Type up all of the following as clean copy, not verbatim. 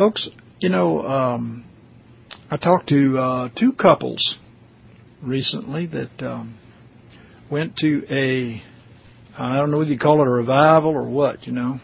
Folks, I talked to two couples recently that went to I don't know whether you call it a revival or what,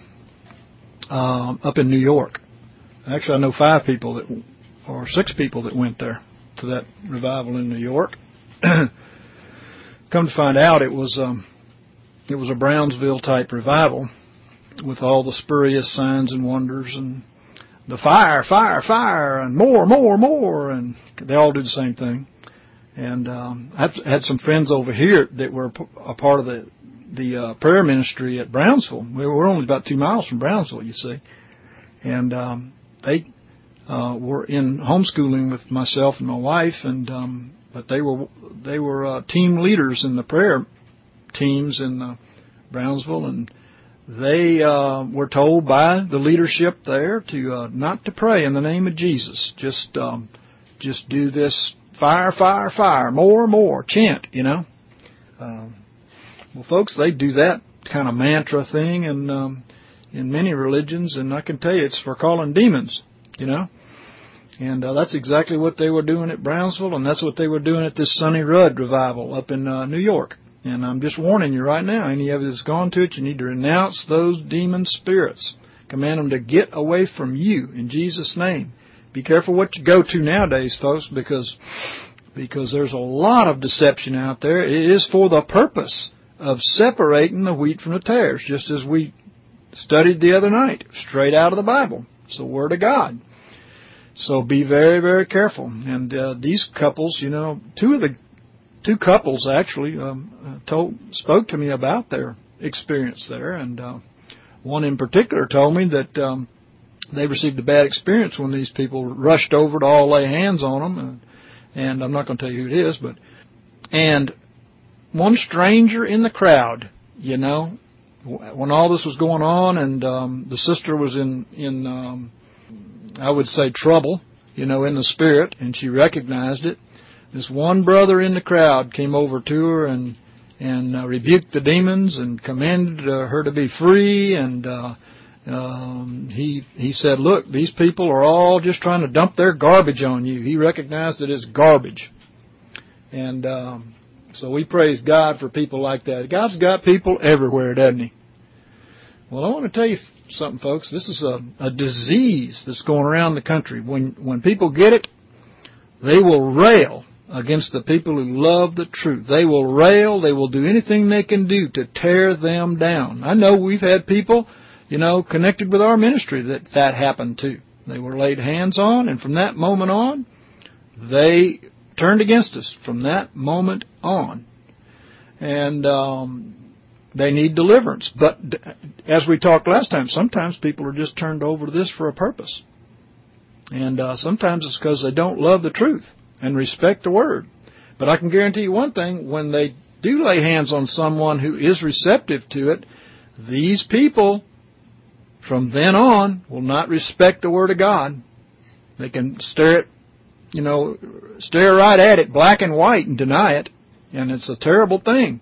up in New York. Actually, I know 5 people or 6 people that went there to that revival in New York. Come to find out, it was a Brownsville type revival with all the spurious signs and wonders and the fire, and more, and they all do the same thing. And I had some friends over here that were a part of the prayer ministry at Brownsville. We're only about 2 miles from Brownsville, you see. And they were in homeschooling with myself and my wife, and but they were team leaders in the prayer teams in Brownsville, and they were told by the leadership there to not to pray in the name of Jesus. Just do this fire, more, chant, Well, folks, they do that kind of mantra thing in many religions, and I can tell you it's for calling demons, And that's exactly what they were doing at Brownsville, and that's what they were doing at this Sonny Rudd revival up in New York. And I'm just warning you right now, any of you that's gone to it, you need to renounce those demon spirits. Command them to get away from you in Jesus' name. Be careful what you go to nowadays, folks, because there's a lot of deception out there. It is for the purpose of separating the wheat from the tares, just as we studied the other night, straight out of the Bible. It's the Word of God. So be very, very careful. And these couples, two couples actually spoke to me about their experience there, and one in particular told me that they received a bad experience when these people rushed over to all lay hands on them, and I'm not going to tell you who it is, and one stranger in the crowd, when all this was going on, and the sister was in I would say trouble, in the spirit, and she recognized it. This one brother in the crowd came over to her and rebuked the demons and commanded her to be free. And he said, "Look, these people are all just trying to dump their garbage on you." He recognized it as garbage, and so we praise God for people like that. God's got people everywhere, doesn't He? Well, I want to tell you something, folks. This is a disease that's going around the country. When people get it, they will rail against the people who love the truth. They will rail. They will do anything they can do to tear them down. I know we've had people, connected with our ministry that happened to. They were laid hands on, and from that moment on, they turned against us from that moment on. And they need deliverance. But as we talked last time, sometimes people are just turned over to this for a purpose. And sometimes it's because they don't love the truth and respect the Word. But I can guarantee you one thing, when they do lay hands on someone who is receptive to it, these people from then on will not respect the Word of God. They can stare right at it, black and white, and deny it. And it's a terrible thing.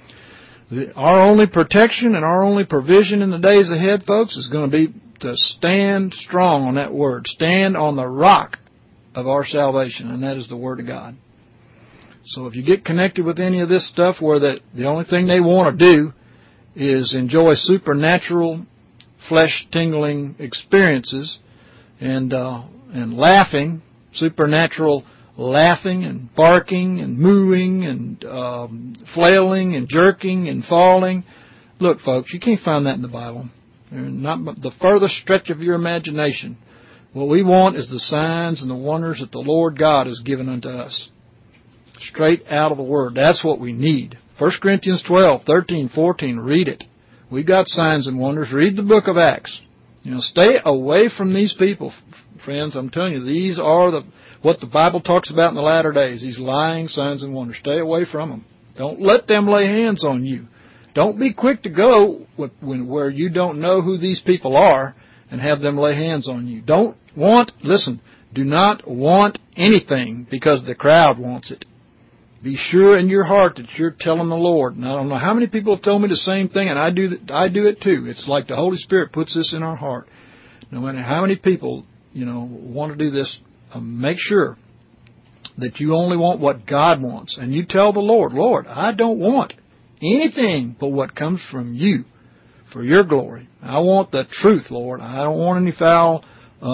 Our only protection and our only provision in the days ahead, folks, is going to be to stand strong on that Word. Stand on the rock of our salvation, and that is the Word of God. So if you get connected with any of this stuff where the only thing they want to do is enjoy supernatural, flesh-tingling experiences and laughing, supernatural laughing and barking and mooing and flailing and jerking and falling. Look, folks, you can't find that in the Bible. Not the furthest stretch of your imagination. What we want is the signs and the wonders that the Lord God has given unto us. Straight out of the Word. That's what we need. 1 Corinthians 12, 13, 14, read it. We got signs and wonders. Read the book of Acts. Stay away from these people, friends. I'm telling you, these are what the Bible talks about in the latter days, these lying signs and wonders. Stay away from them. Don't let them lay hands on you. Don't be quick to go where you don't know who these people are and have them lay hands on you. Do not want anything because the crowd wants it. Be sure in your heart that you're telling the Lord. And I don't know how many people have told me the same thing, and I do it too. It's like the Holy Spirit puts this in our heart. No matter how many people want to do this, make sure that you only want what God wants. And you tell the Lord, Lord, I don't want anything but what comes from you for your glory. I want the truth, Lord. I don't want any foul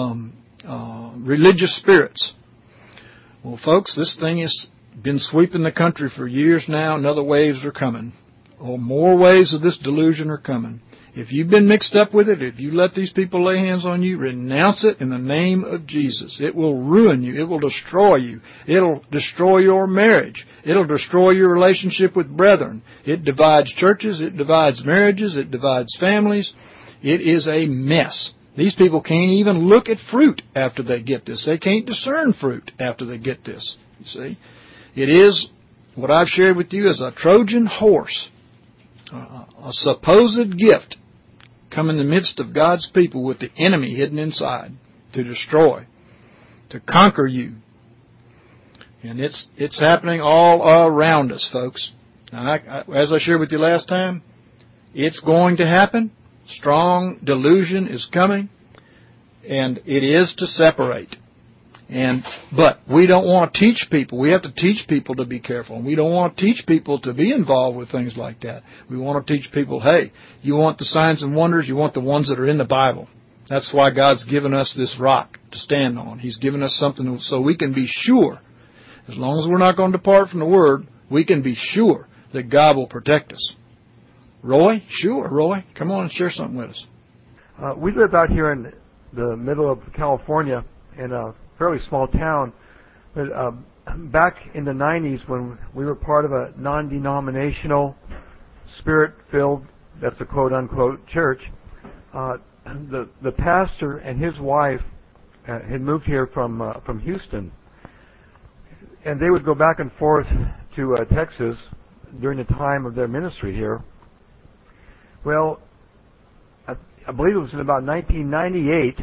religious spirits. Well, folks, this thing has been sweeping the country for years now, and other waves are coming. More waves of this delusion are coming. If you've been mixed up with it, if you let these people lay hands on you, renounce it in the name of Jesus. It will ruin you. It will destroy you. It'll destroy your marriage. It'll destroy your relationship with brethren. It divides churches. It divides marriages. It divides families. It is a mess. These people can't even look at fruit after they get this. They can't discern fruit after they get this. You see? It is, what I've shared with you, is a Trojan horse, a supposed gift come in the midst of God's people with the enemy hidden inside to destroy, to conquer you. And it's happening all around us, folks. Now, as I shared with you last time, it's going to happen. Strong delusion is coming, and it is to separate. But we don't want to teach people. We have to teach people to be careful. And we don't want to teach people to be involved with things like that. We want to teach people, hey, you want the signs and wonders, you want the ones that are in the Bible. That's why God's given us this rock to stand on. He's given us something so we can be sure, as long as we're not going to depart from the Word, we can be sure that God will protect us. Roy? Sure, Roy. Come on and share something with us. We live out here in the middle of California in a fairly small town. But back in the 90s, when we were part of a non-denominational, spirit-filled, that's a quote-unquote, church, the pastor and his wife had moved here from Houston. And they would go back and forth to Texas during the time of their ministry here. Well, I believe it was in about 1998,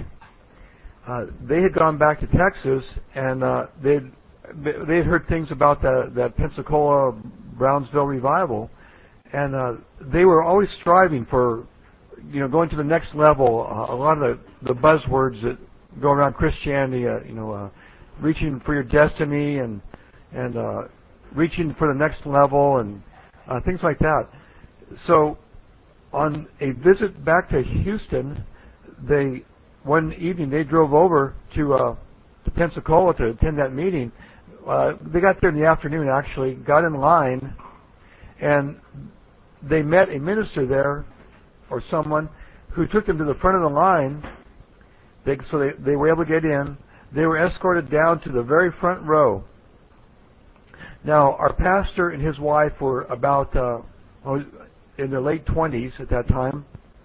they had gone back to Texas, and they had heard things about that Pensacola Brownsville revival, and they were always striving for, going to the next level. A lot of the buzzwords that go around Christianity, reaching for your destiny and reaching for the next level and things like that. So, on a visit back to Houston, one evening they drove over to Pensacola to attend that meeting. They got there in the afternoon, actually, got in line, and they met a minister there, or someone, who took them to the front of the line. So they were able to get in. They were escorted down to the very front row. Now, our pastor and his wife were about in their late 20s at that time,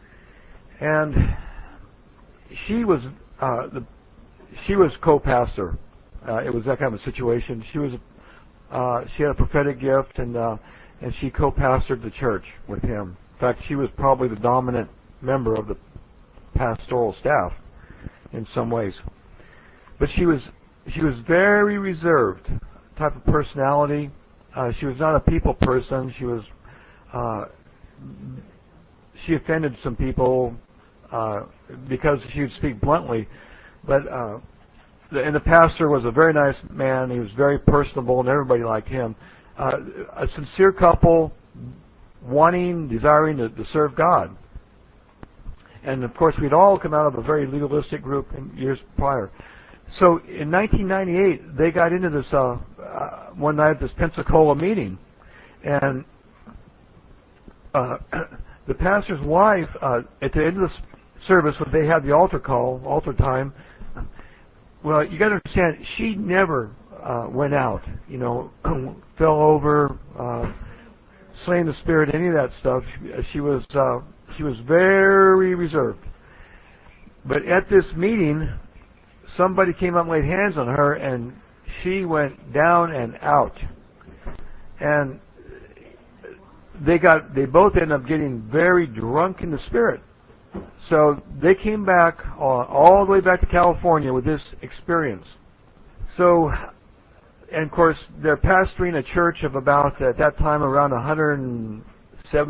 and she was co-pastor. It was that kind of a situation. She had a prophetic gift, and she co-pastored the church with him. In fact, she was probably the dominant member of the pastoral staff in some ways. But she was very reserved type of personality. She was not a people person. She offended some people because she would speak bluntly, but and the pastor was a very nice man. He was very personable, and everybody liked him. A sincere couple, desiring to serve God. And of course, we'd all come out of a very legalistic group in years prior. So in 1998, they got into this one night at this Pensacola meeting, and the pastor's wife, at the end of the service, when they had the altar time, well, you got to understand, she never went out, fell over, slain the spirit, any of that stuff. She was very reserved. But at this meeting, somebody came up and laid hands on her, and she went down and out. And they both ended up getting very drunk in the spirit. So they came back all the way back to California with this experience. So, and of course, they're pastoring a church of about, at that time, around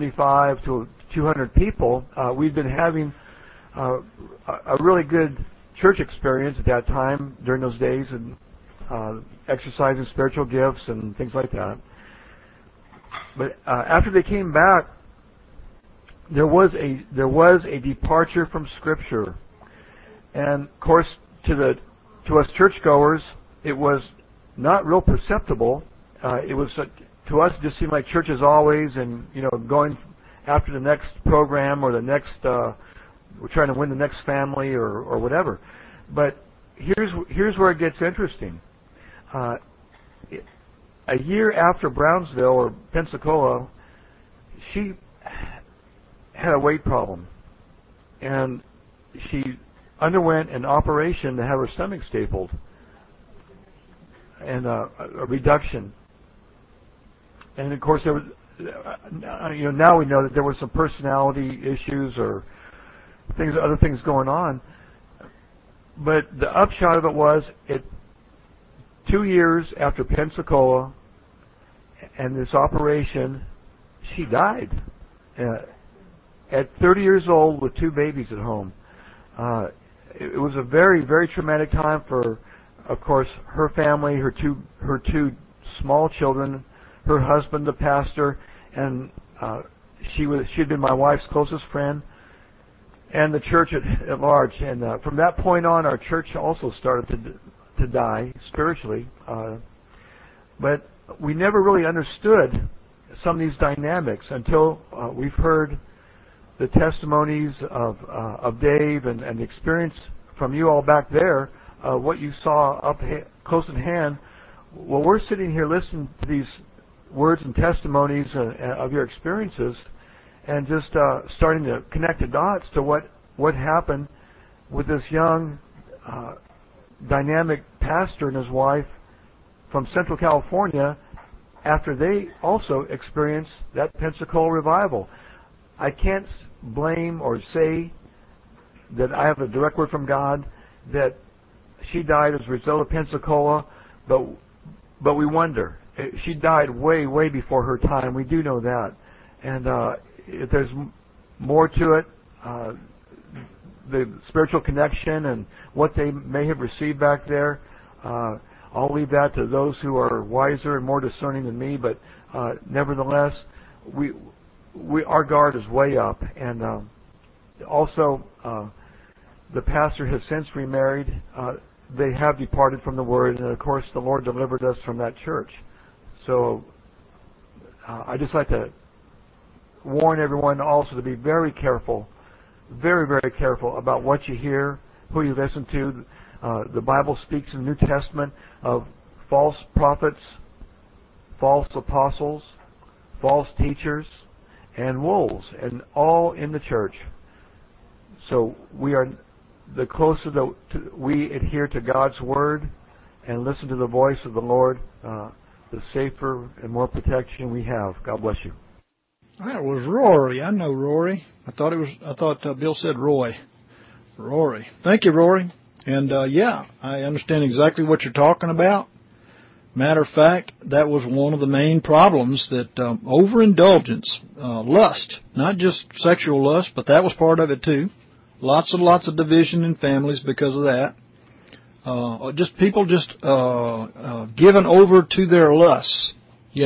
175 to 200 people. We've been having a really good church experience at that time during those days, and exercising spiritual gifts and things like that. But after they came back, there was a departure from Scripture, and of course, to us churchgoers, it was not real perceptible. It was to us, it just seemed like church as always, and going after the next program or the next, we're trying to win the next family or whatever. But here's where it gets interesting. A year after Brownsville or Pensacola, she had a weight problem, and she underwent an operation to have her stomach stapled and a reduction. And of course, there was, now we know that there were some personality issues or other things going on. But the upshot of it was, 2 years after Pensacola and this operation, she died at 30 years old with 2 babies at home. It was a very, very traumatic time for, of course, her family, her two small children, her husband, the pastor, and she'd been my wife's closest friend, and the church at large. And from that point on, our church also started to die spiritually. But we never really understood some of these dynamics until we've heard the testimonies of Dave and the experience from you all back there, what you saw up close at hand. Well, we're sitting here listening to these words and testimonies of your experiences, and just starting to connect the dots to what happened with this young, dynamic pastor and his wife from Central California after they also experienced that Pensacola revival. I can't blame or say that I have a direct word from God that she died as a result of Pensacola, but we wonder. She died way, way before her time. We do know that. And if there's more to it, the spiritual connection and what they may have received back there, I'll leave that to those who are wiser and more discerning than me. But nevertheless, our guard is way up. And also, the pastor has since remarried. They have departed from the Word, and of course, the Lord delivered us from that church. So I just like to warn everyone also to be very careful, very, very careful about what you hear, who you listen to. The Bible speaks in the New Testament of false prophets, false apostles, false teachers, and wolves, and all in the church. So the closer we adhere to God's Word and listen to the voice of the Lord, the safer and more protection we have. God bless you. That was Rory. I know Rory. I thought Bill said Roy. Rory. Thank you, Rory. And yeah, I understand exactly what you're talking about. Matter of fact, that was one of the main problems, that overindulgence, lust, not just sexual lust, but that was part of it too. Lots and lots of division in families because of that. People given over to their lusts,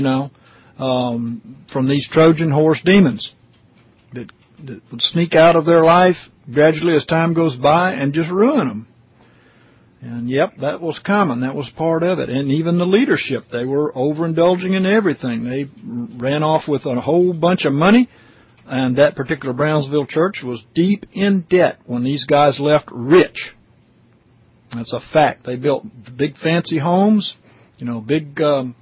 from these Trojan horse demons that would sneak out of their life gradually as time goes by and just ruin them. And yep, that was common. That was part of it. And even the leadership, they were overindulging in everything. They ran off with a whole bunch of money, and that particular Brownsville church was deep in debt when these guys left rich. That's a fact. They built big fancy homes, big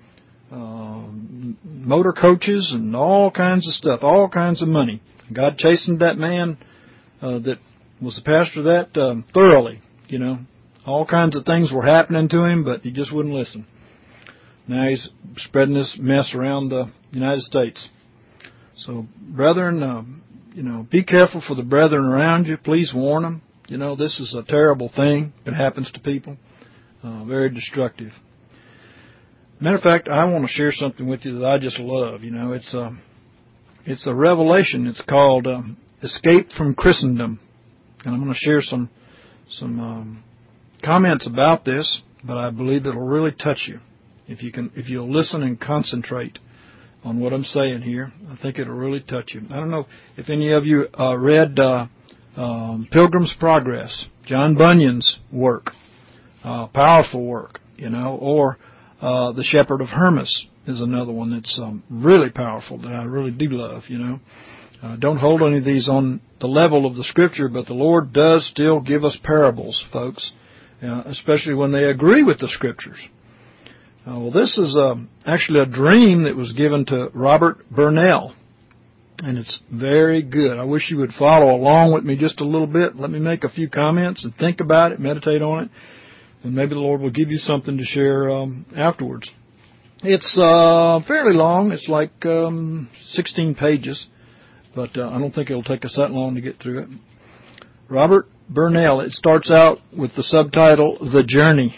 motor coaches and all kinds of stuff, all kinds of money. God chastened that man that was the pastor of that thoroughly, All kinds of things were happening to him, but he just wouldn't listen. Now he's spreading this mess around the United States. So, brethren, be careful for the brethren around you. Please warn them. This is a terrible thing that happens to people. Very destructive. Matter of fact, I want to share something with you that I just love. It's a revelation. It's called Escape from Christendom. And I'm going to share some comments about this, but I believe it'll really touch you if you'll listen and concentrate on what I'm saying here. I think it'll really touch you. I don't know if any of you read Pilgrim's Progress, John Bunyan's work, powerful work, or The Shepherd of Hermas is another one that's really powerful that I really do love, Don't hold any of these on the level of the Scripture, but the Lord does still give us parables, folks, especially when they agree with the Scriptures. Well, this is actually a dream that was given to Robert Burnell, and it's very good. I wish you would follow along with me just a little bit. Let me make a few comments and think about it, meditate on it, and maybe the Lord will give you something to share afterwards. It's fairly long. It's like 16 pages, but I don't think it'll take us that long to get through it. Robert Burnell, it starts out with the subtitle, The Journey.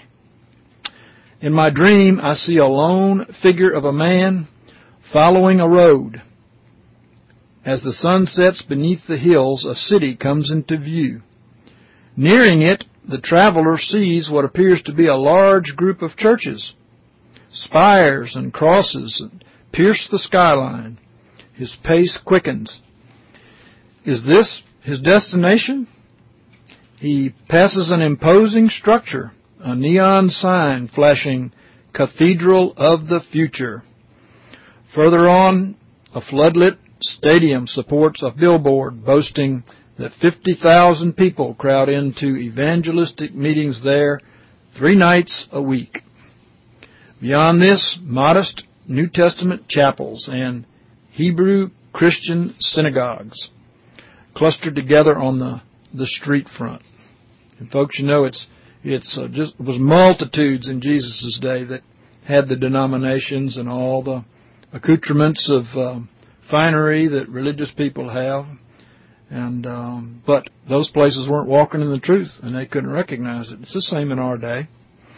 In my dream, I see a lone figure of a man following a road. As the sun sets beneath the hills, a city comes into view. Nearing it, the traveler sees what appears to be a large group of churches. Spires and crosses pierce the skyline. His pace quickens. Is this his destination? He passes an imposing structure, a neon sign flashing Cathedral of the Future. Further on, a floodlit stadium supports a billboard boasting that 50,000 people crowd into evangelistic meetings there 3 nights a week. Beyond this, modest New Testament chapels and Hebrew Christian synagogues clustered together on the street front. And folks, it was multitudes in Jesus' day that had the denominations and all the accoutrements of finery that religious people have. And but those places weren't walking in the truth, and they couldn't recognize it. It's the same in our day.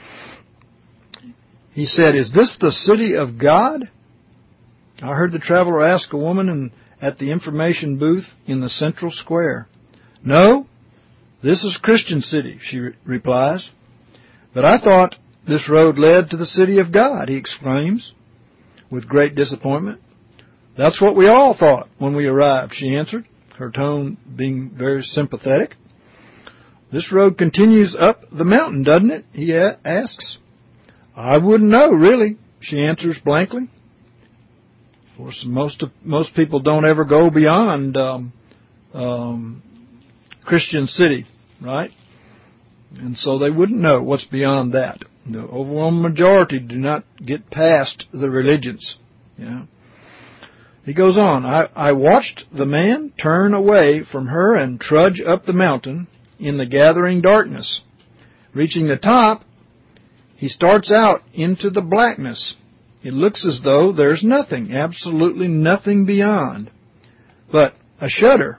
He said, "Is this the city of God?" I heard the traveler ask a woman at the information booth in the central square. "No, this is Christian City," she replies. "But I thought this road led to the city of God," he exclaims, with great disappointment. "That's what we all thought when we arrived," she answered, her tone being very sympathetic. "This road continues up the mountain, doesn't it?" he asks. "I wouldn't know, really," she answers blankly. Of course, most people don't ever go beyond Christian City, right? And so they wouldn't know what's beyond that. The overwhelming majority do not get past the religions. He goes on, I watched the man turn away from her and trudge up the mountain in the gathering darkness. Reaching the top, he starts out into the blackness. It looks as though there's nothing, absolutely nothing beyond. But a shudder.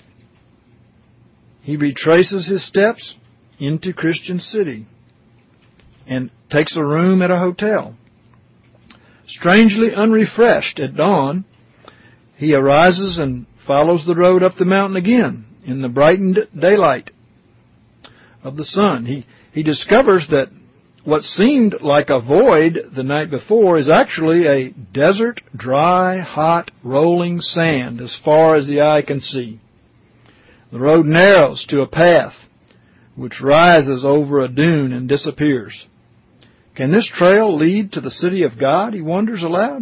He retraces his steps into Christian City and takes a room at a hotel. Strangely unrefreshed at dawn, he arises and follows the road up the mountain again in the brightened daylight of the sun. He discovers that what seemed like a void the night before is actually a desert, dry, hot, rolling sand as far as the eye can see. The road narrows to a path which rises over a dune and disappears. Can this trail lead to the city of God, he wonders aloud?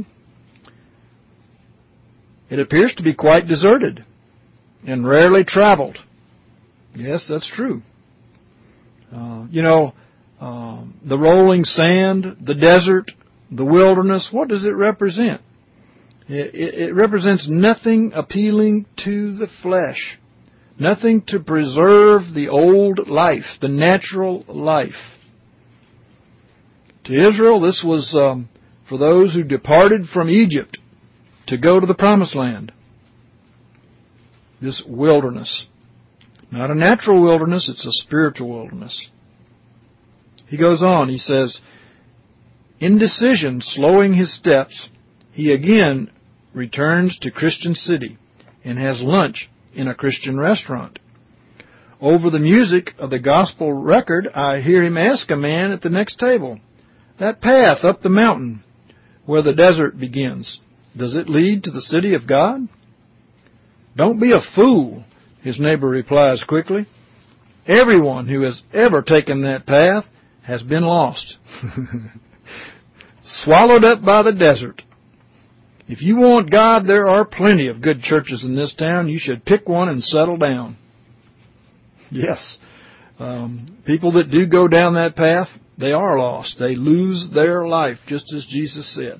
It appears to be quite deserted and rarely traveled. Yes, that's true. The rolling sand, the desert, the wilderness, what does it represent? It represents nothing appealing to the flesh, nothing to preserve the old life, the natural life. To Israel, this was for those who departed from Egypt to go to the Promised Land. This wilderness. Not a natural wilderness, it's a spiritual wilderness. He goes on, he says, indecision slowing his steps, he again returns to Christian City and has lunch in a Christian restaurant. Over the music of the gospel record, I hear him ask a man at the next table, "That path up the mountain where the desert begins, does it lead to the city of God?" "Don't be a fool," his neighbor replies quickly. "Everyone who has ever taken that path has been lost." Swallowed up by the desert. If you want God, there are plenty of good churches in this town. You should pick one and settle down. Yes, people that do go down that path, they are lost. They lose their life, just as Jesus said.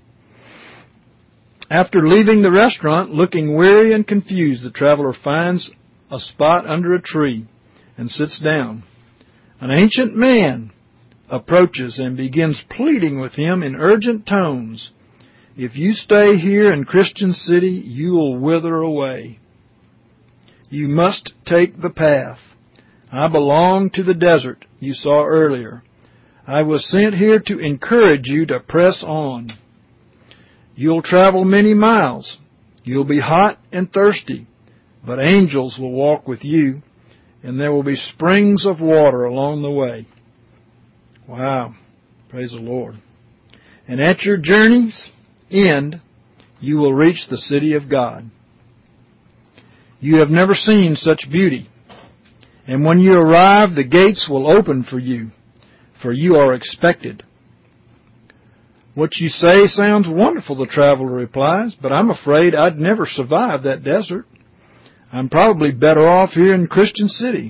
After leaving the restaurant, looking weary and confused, the traveler finds a spot under a tree and sits down. An ancient man approaches and begins pleading with him in urgent tones. "If you stay here in Christian City, you will wither away. You must take the path. I belong to the desert you saw earlier. I was sent here to encourage you to press on. You'll travel many miles. You'll be hot and thirsty, but angels will walk with you, and there will be springs of water along the way." Wow. Praise the Lord. "And at your journey's end, you will reach the city of God. You have never seen such beauty. And when you arrive, the gates will open for you are expected." "What you say sounds wonderful," the traveler replies, "but I'm afraid I'd never survive that desert. I'm probably better off here in Christian City."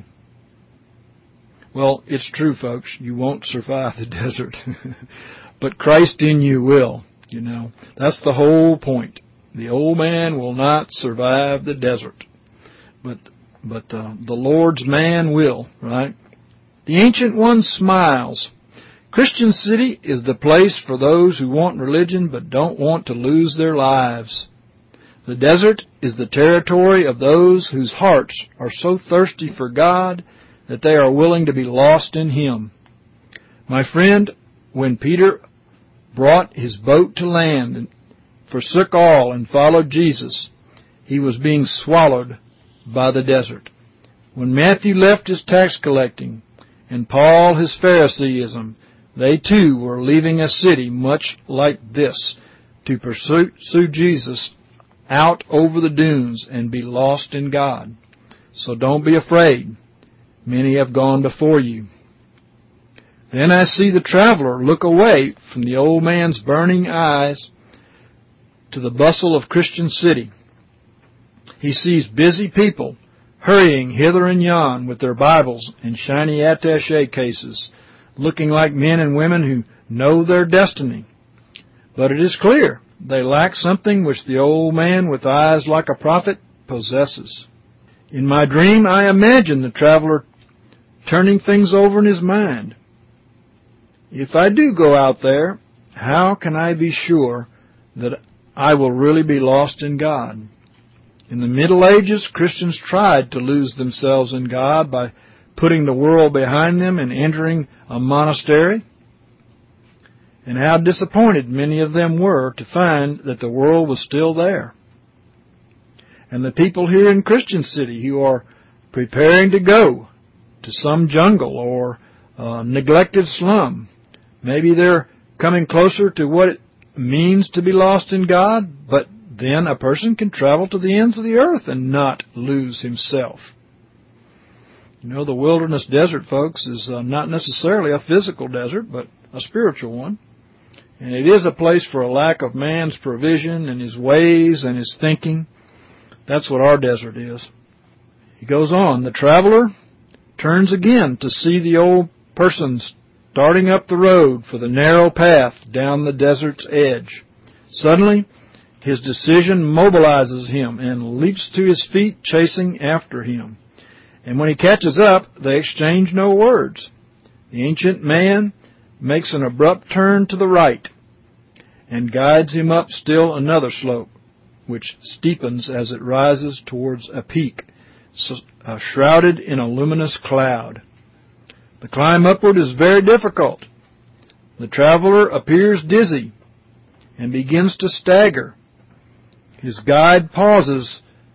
Well, it's true, folks. You won't survive the desert. But Christ in you will, you know. That's the whole point. The old man will not survive the desert. But the Lord's man will, right? The Ancient One smiles. Christian City is the place for those who want religion but don't want to lose their lives. The desert is the territory of those whose hearts are so thirsty for God that they are willing to be lost in Him. My friend, when Peter brought his boat to land and forsook all and followed Jesus, he was being swallowed by the desert. When Matthew left his tax collecting and Paul his Phariseeism, they too were leaving a city much like this to pursue Jesus out over the dunes and be lost in God. So don't be afraid. Many have gone before you. Then I see the traveler look away from the old man's burning eyes to the bustle of Christian City. He sees busy people hurrying hither and yon with their Bibles and shiny attaché cases, looking like men and women who know their destiny. But it is clear they lack something which the old man with eyes like a prophet possesses. In my dream, I imagine the traveler turning things over in his mind. If I do go out there, how can I be sure that I will really be lost in God? In the Middle Ages, Christians tried to lose themselves in God by putting the world behind them and entering a monastery. And how disappointed many of them were to find that the world was still there. And the people here in Christian City who are preparing to go to some jungle or neglected slum, maybe they're coming closer to what it means to be lost in God, but then a person can travel to the ends of the earth and not lose himself. You know, the wilderness desert, folks, is not necessarily a physical desert, but a spiritual one. And it is a place for a lack of man's provision and his ways and his thinking. That's what our desert is. He goes on, the traveler turns again to see the old person starting up the road for the narrow path down the desert's edge. Suddenly, his decision mobilizes him and leaps to his feet, chasing after him. And when he catches up, they exchange no words. The ancient man makes an abrupt turn to the right and guides him up still another slope, which steepens as it rises towards a peak, shrouded in a luminous cloud. The climb upward is very difficult. The traveler appears dizzy and begins to stagger. His guide pauses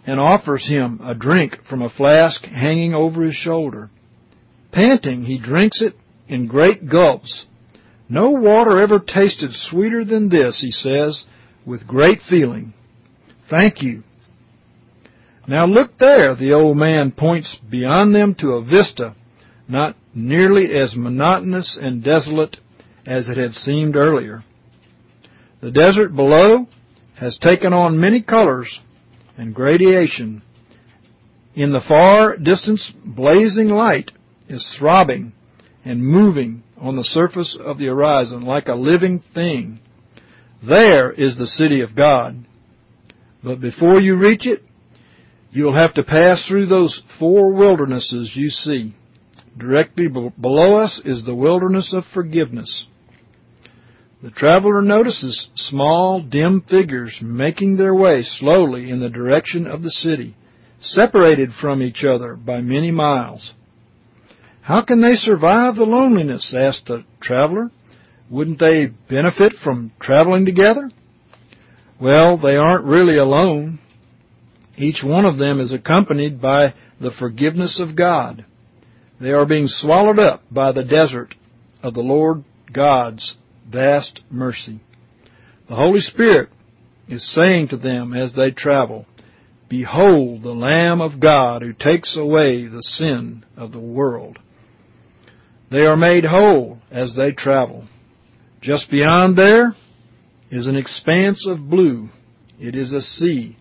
and offers him a drink from a flask hanging over his shoulder. Panting, he drinks it in great gulps. "No water ever tasted sweeter than this," he says, with great feeling. "Thank you." "Now look there," the old man points beyond them to a vista not nearly as monotonous and desolate as it had seemed earlier. The desert below has taken on many colors and gradation. In the far distance, blazing light is throbbing and moving on the surface of the horizon like a living thing. There is the city of God. But before you reach it, you'll have to pass through those 4 wildernesses you see. Directly below us is the wilderness of forgiveness. The traveler notices small, dim figures making their way slowly in the direction of the city, separated from each other by many miles. "How can they survive the loneliness?" asked the traveler. "Wouldn't they benefit from traveling together?" Well, they aren't really alone. Each one of them is accompanied by the forgiveness of God. They are being swallowed up by the desert of the Lord God's vast mercy. The Holy Spirit is saying to them as they travel, "Behold the Lamb of God who takes away the sin of the world." They are made whole as they travel. Just beyond there is an expanse of blue. It is a sea.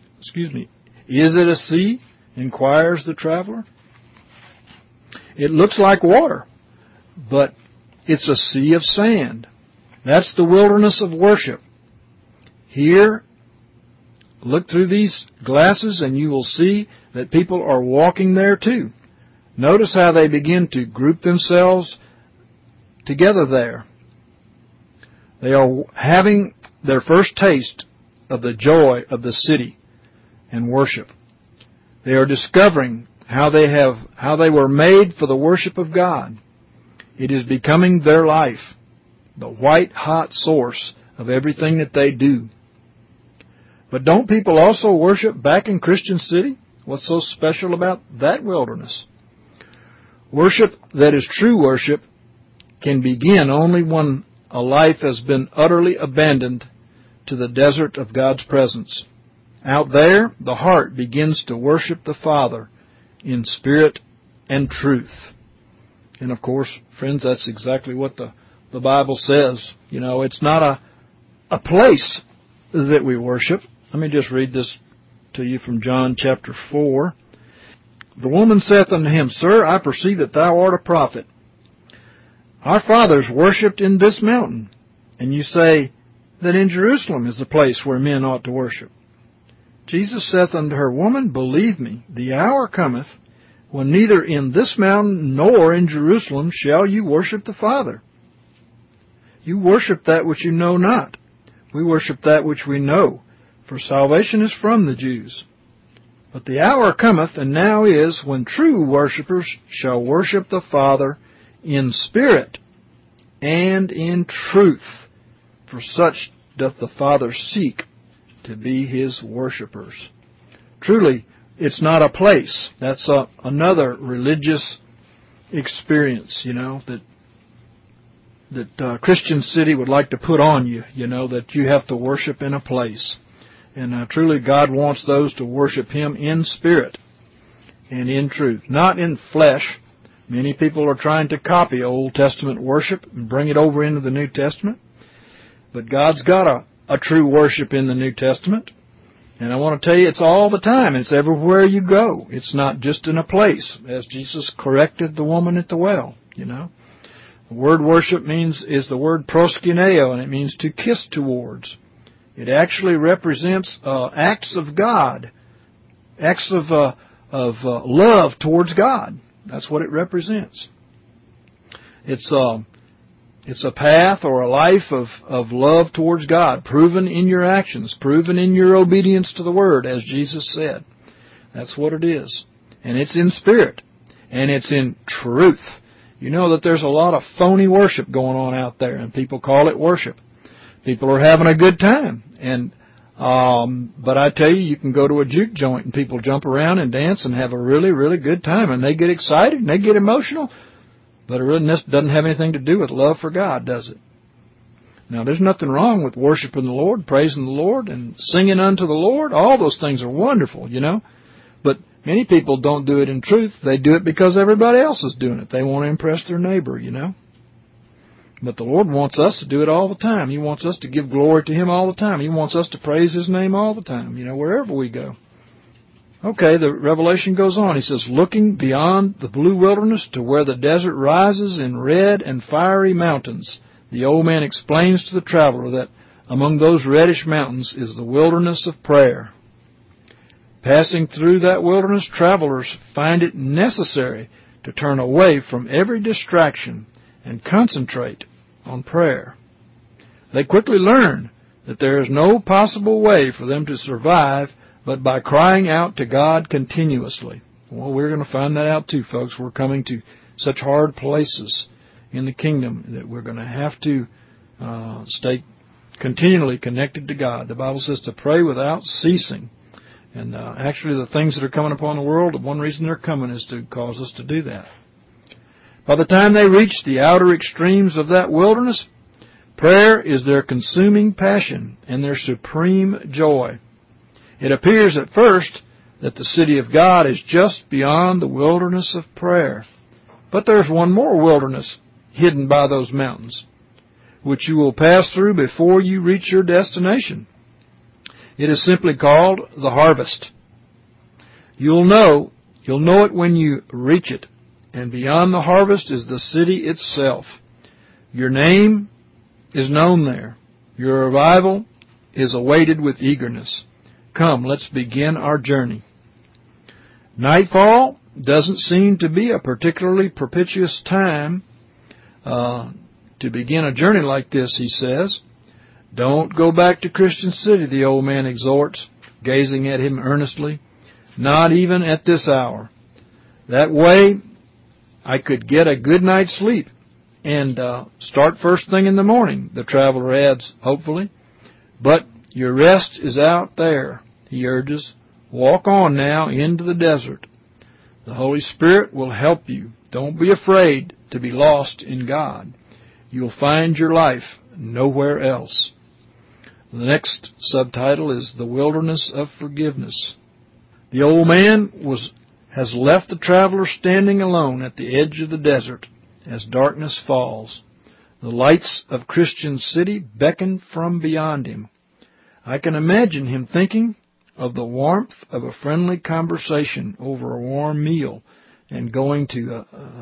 Is it a sea? Inquires the traveler. It looks like water, but it's a sea of sand. That's the wilderness of worship. Here, look through these glasses and you will see that people are walking there too. Notice how they begin to group themselves together there. They are having their first taste of the joy of the city and worship. They are discovering how they were made for the worship of God. It is becoming their life, the white-hot source of everything that they do. But don't people also worship back in Christian City? What's so special about that wilderness? Worship that is true worship can begin only when a life has been utterly abandoned to the desert of God's presence. Out there, the heart begins to worship the Father in spirit and truth. And of course, friends, that's exactly what the Bible says. You know, it's not a place that we worship. Let me just read this to you from John chapter 4. "The woman saith unto him, Sir, I perceive that thou art a prophet. Our fathers worshipped in this mountain, and you say that in Jerusalem is the place where men ought to worship. Jesus saith unto her, Woman, believe me, the hour cometh when neither in this mountain nor in Jerusalem shall you worship the Father. You worship that which you know not. We worship that which we know, for salvation is from the Jews. But the hour cometh, and now is, when true worshippers shall worship the Father in spirit and in truth, for such doth the Father seek to be His worshippers." Truly, it's not a place. That's another religious experience, that Christian City would like to put on you, that you have to worship in a place. And truly, God wants those to worship Him in spirit and in truth, not in flesh. Many people are trying to copy Old Testament worship and bring it over into the New Testament. But God's got a true worship in the New Testament. And I want to tell you, it's all the time. It's everywhere you go. It's not just in a place, as Jesus corrected the woman at the well, The word worship is the word proskuneo, and it means to kiss towards. It actually represents acts of God, acts of love towards God. That's what it represents. It's a path or a life of love towards God, proven in your actions, proven in your obedience to the Word, as Jesus said. That's what it is. And it's in spirit, and it's in truth. You know that there's a lot of phony worship going on out there, and people call it worship. People are having a good time, and But I tell you, you can go to a juke joint and people jump around and dance and have a really, really good time. And they get excited and they get emotional. But it really doesn't have anything to do with love for God, does it? Now, there's nothing wrong with worshiping the Lord, praising the Lord, and singing unto the Lord. All those things are wonderful, you know. But many people don't do it in truth. They do it because everybody else is doing it. They want to impress their neighbor, you know. But the Lord wants us to do it all the time. He wants us to give glory to Him all the time. He wants us to praise His name all the time, you know, wherever we go. Okay, the revelation goes on. He says, looking beyond the blue wilderness to where the desert rises in red and fiery mountains, the old man explains to the traveler that among those reddish mountains is the wilderness of prayer. Passing through that wilderness, travelers find it necessary to turn away from every distraction and concentrate on prayer. They quickly learn that there is no possible way for them to survive but by crying out to God continuously. Well, we're going to find that out too, folks. We're coming to such hard places in the kingdom that we're going to have to stay continually connected to God. The Bible says to pray without ceasing. And actually the things that are coming upon the world, one reason they're coming is to cause us to do that. By the time they reach the outer extremes of that wilderness, prayer is their consuming passion and their supreme joy. It appears at first that the city of God is just beyond the wilderness of prayer. But there's one more wilderness hidden by those mountains, which you will pass through before you reach your destination. It is simply called the harvest. You'll know it when you reach it. And beyond the harvest is the city itself. Your name is known there. Your arrival is awaited with eagerness. Come, let's begin our journey. Nightfall doesn't seem to be a particularly propitious time to begin a journey like this, he says. Don't go back to Christian City, the old man exhorts, gazing at him earnestly. Not even at this hour. That way, I could get a good night's sleep and start first thing in the morning, the traveler adds, hopefully. But your rest is out there, he urges. Walk on now into the desert. The Holy Spirit will help you. Don't be afraid to be lost in God. You'll find your life nowhere else. The next subtitle is The Wilderness of Forgiveness. The old man has left the traveler standing alone at the edge of the desert as darkness falls. The lights of Christian City beckon from beyond him. I can imagine him thinking of the warmth of a friendly conversation over a warm meal and going to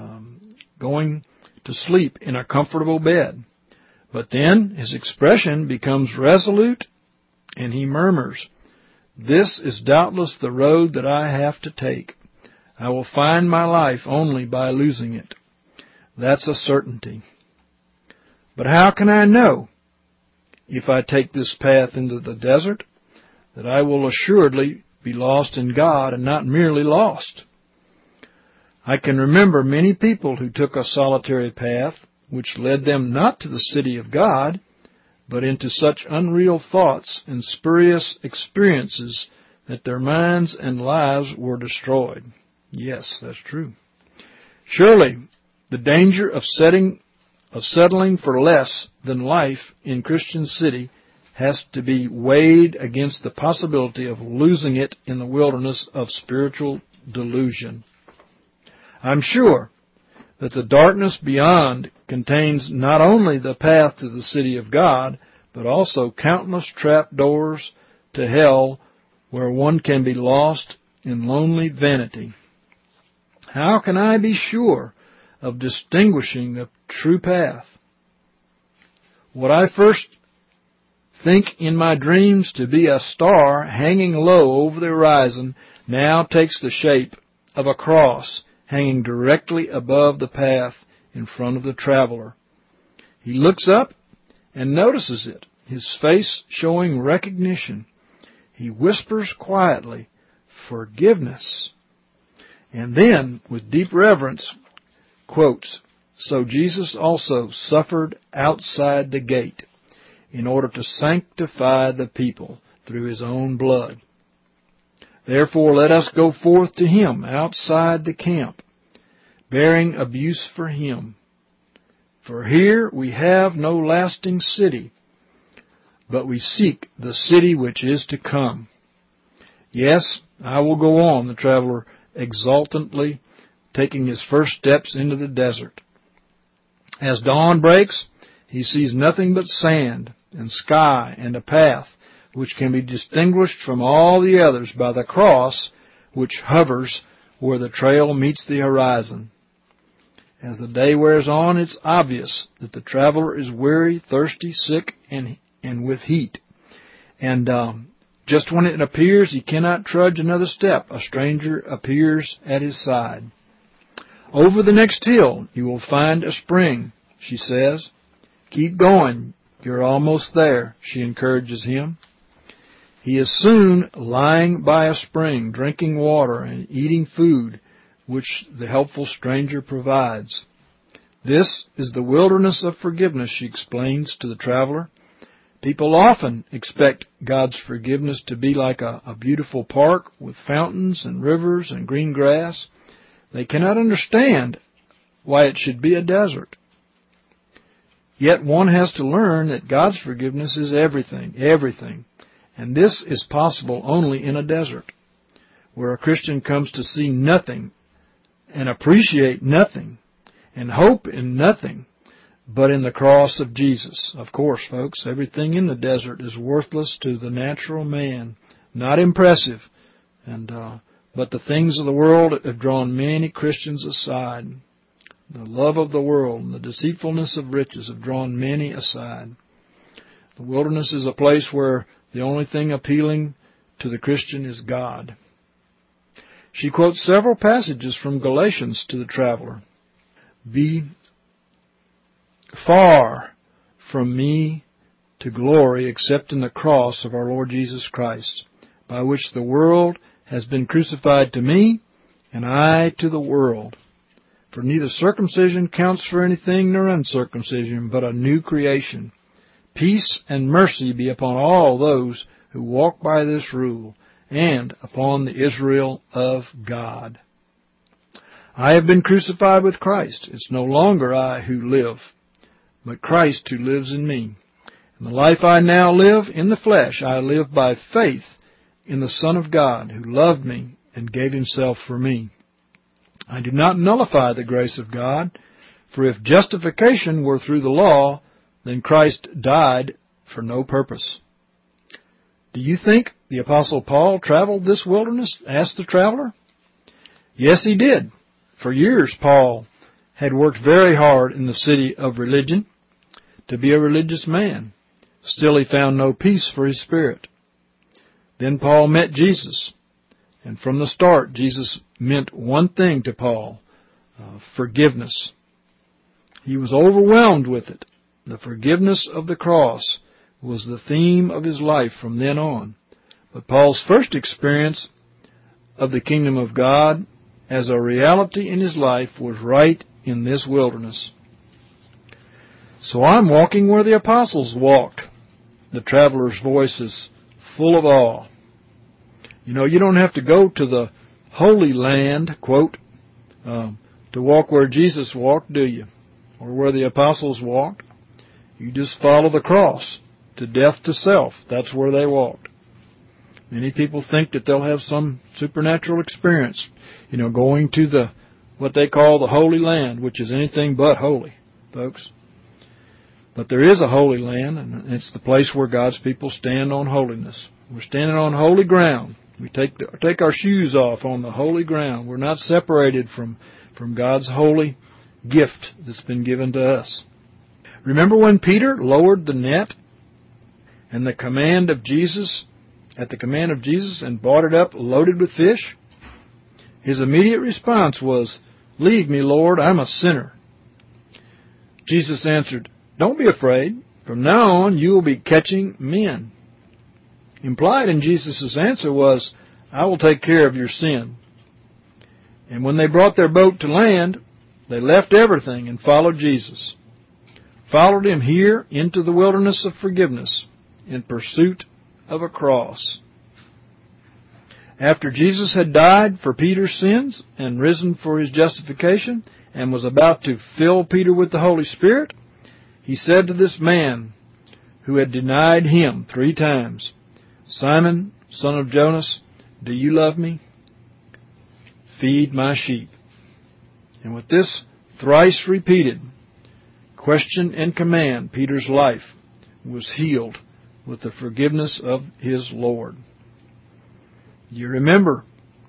sleep in a comfortable bed. But then his expression becomes resolute and he murmurs, "This is doubtless the road that I have to take. I will find my life only by losing it. That's a certainty. But how can I know, if I take this path into the desert, that I will assuredly be lost in God and not merely lost? I can remember many people who took a solitary path which led them not to the city of God, but into such unreal thoughts and spurious experiences that their minds and lives were destroyed." Yes, that's true. Surely, the danger of settling for less than life in Christian City has to be weighed against the possibility of losing it in the wilderness of spiritual delusion. I'm sure that the darkness beyond contains not only the path to the city of God, but also countless trapdoors to hell where one can be lost in lonely vanity. How can I be sure of distinguishing the true path? What I first think in my dreams to be a star hanging low over the horizon now takes the shape of a cross hanging directly above the path in front of the traveler. He looks up and notices it, his face showing recognition. He whispers quietly, "Forgiveness." And then, with deep reverence, quotes, "So Jesus also suffered outside the gate in order to sanctify the people, through his own blood. Therefore let us go forth to him outside the camp, bearing abuse for him. For here we have no lasting city, but we seek the city which is to come. Yes, I will go on, the traveler exultantly, taking his first steps into the desert. As dawn breaks, he sees nothing but sand and sky and a path which can be distinguished from all the others by the cross which hovers where the trail meets the horizon. As the day wears on, it's obvious that the traveler is weary, thirsty, sick, and with heat. And just when it appears he cannot trudge another step, a stranger appears at his side. Over the next hill you will find a spring, she says. Keep going. You're almost there, she encourages him. He is soon lying by a spring, drinking water and eating food which the helpful stranger provides. This is the wilderness of forgiveness, she explains to the traveler. People often expect God's forgiveness to be like a beautiful park with fountains and rivers and green grass. They cannot understand why it should be a desert. Yet one has to learn that God's forgiveness is everything, everything. And this is possible only in a desert, where a Christian comes to see nothing and appreciate nothing and hope in nothing but in the cross of Jesus. Of course, folks, everything in the desert is worthless to the natural man, not impressive, but the things of the world have drawn many Christians aside. The love of the world and the deceitfulness of riches have drawn many aside. The wilderness is a place where the only thing appealing to the Christian is God. She quotes several passages from Galatians to the traveler. Be far from me to glory except in the cross of our Lord Jesus Christ, by which the world has been crucified to me, and I to the world. For neither circumcision counts for anything nor uncircumcision, but a new creation. Peace and mercy be upon all those who walk by this rule, and upon the Israel of God. I have been crucified with Christ. It's no longer I who live, but Christ who lives in me. And the life I now live in the flesh, I live by faith in the Son of God, who loved me and gave himself for me. I do not nullify the grace of God, for if justification were through the law, then Christ died for no purpose. Do you think the Apostle Paul traveled this wilderness? Asked the traveler. Yes, he did. For years, Paul had worked very hard in the city of religion to be a religious man. Still, he found no peace for his spirit. Then Paul met Jesus. And from the start, Jesus meant one thing to Paul, forgiveness. He was overwhelmed with it. The forgiveness of the cross was the theme of his life from then on. But Paul's first experience of the kingdom of God as a reality in his life was right in this wilderness. So I'm walking where the apostles walked. The traveler's voice is full of awe. You know, you don't have to go to the Holy Land, quote, to walk where Jesus walked, do you? Or where the apostles walked. You just follow the cross to death to self. That's where they walked. Many people think that they'll have some supernatural experience, you know, going to what they call the Holy Land, which is anything but holy, folks. But there is a Holy Land, and it's the place where God's people stand on holiness. We're standing on holy ground. We take our shoes off on the holy ground. We're not separated from God's holy gift that's been given to us. Remember when Peter lowered the net at the command of Jesus, and brought it up loaded with fish? His immediate response was, "Leave me, Lord, I'm a sinner." Jesus answered, "Don't be afraid. From now on you will be catching men." Implied in Jesus' answer was, "I will take care of your sin." And when they brought their boat to land, they left everything and followed Jesus. Followed him here into the wilderness of forgiveness in pursuit of a cross. After Jesus had died for Peter's sins and risen for his justification and was about to fill Peter with the Holy Spirit, he said to this man who had denied him 3 times, "Simon, son of Jonas, do you love me? Feed my sheep." And with this thrice repeated question and command, Peter's life was healed with the forgiveness of his Lord. Do you remember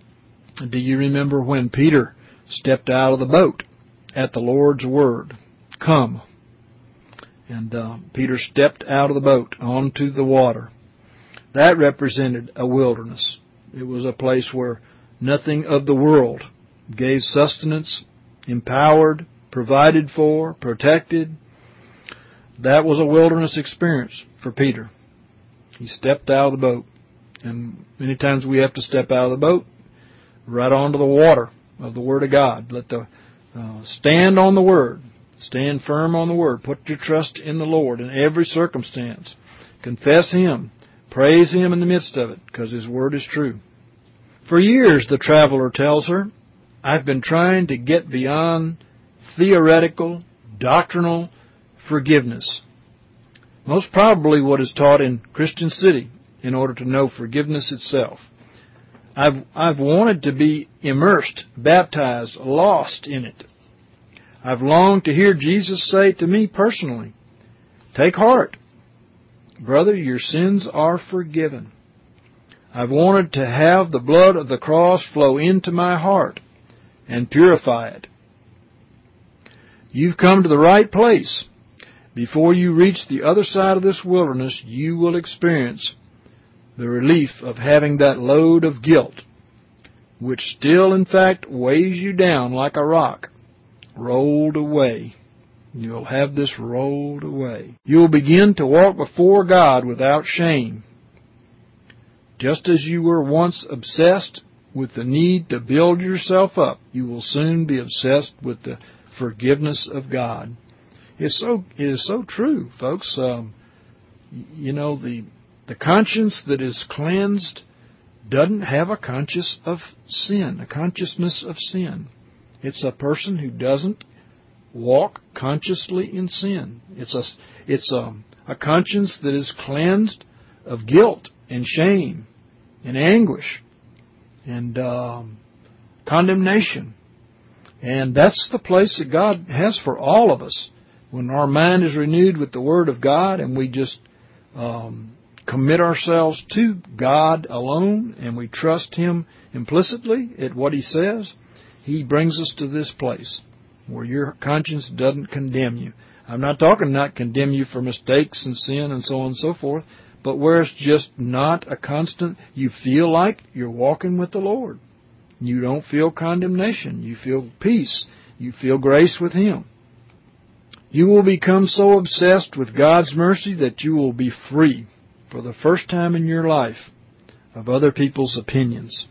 when Peter stepped out of the boat at the Lord's word, "Come"? And Peter stepped out of the boat onto the water. That represented a wilderness. It was a place where nothing of the world gave sustenance, empowered, provided for, protected. That was a wilderness experience for Peter. He stepped out of the boat. And many times we have to step out of the boat right onto the water of the Word of God. Stand on the Word. Stand firm on the Word. Put your trust in the Lord in every circumstance. Confess Him. Praise Him in the midst of it, because His Word is true. For years, the traveler tells her, I've been trying to get beyond theoretical, doctrinal forgiveness. Most probably what is taught in Christian City in order to know forgiveness itself. I've wanted to be immersed, baptized, lost in it. I've longed to hear Jesus say to me personally, take heart, brother, your sins are forgiven. I've wanted to have the blood of the cross flow into my heart and purify it. You've come to the right place. Before you reach the other side of this wilderness, you will experience the relief of having that load of guilt, which still, in fact, weighs you down like a rock, rolled away. You'll have this rolled away. You'll begin to walk before God without shame. Just as you were once obsessed with the need to build yourself up, you will soon be obsessed with the forgiveness of God. It is so true, folks. The conscience that is cleansed doesn't have a conscience of sin, a consciousness of sin. It's a person who doesn't walk consciously in sin. It's a conscience that is cleansed of guilt and shame and anguish and condemnation. And that's the place that God has for all of us. When our mind is renewed with the Word of God and we just commit ourselves to God alone and we trust Him implicitly at what He says, He brings us to this place where your conscience doesn't condemn you. I'm not talking not condemn you for mistakes and sin and so on and so forth, but where it's just not a constant, you feel like you're walking with the Lord. You don't feel condemnation. You feel peace. You feel grace with Him. You will become so obsessed with God's mercy that you will be free for the first time in your life of other people's opinions.